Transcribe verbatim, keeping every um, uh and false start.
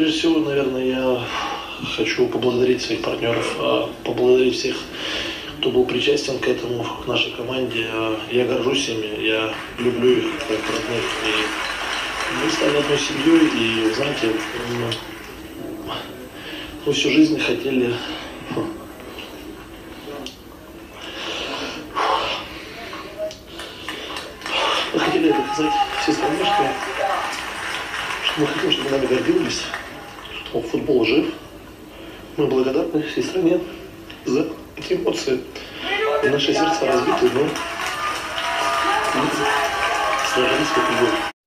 прежде всего, наверное, я хочу поблагодарить своих партнеров, поблагодарить всех, кто был причастен к этому, к нашей команде. Я горжусь ими, я люблю их как родных. И мы стали одной семьей, и, знаете, мы всю жизнь хотели... Мы хотели это сказать всей стране, что, что мы хотим, чтобы нами гордились, что футбол жив. Мы благодарны всей стране за эти эмоции. И наши сердца разбиты, но мы сражались как любовь.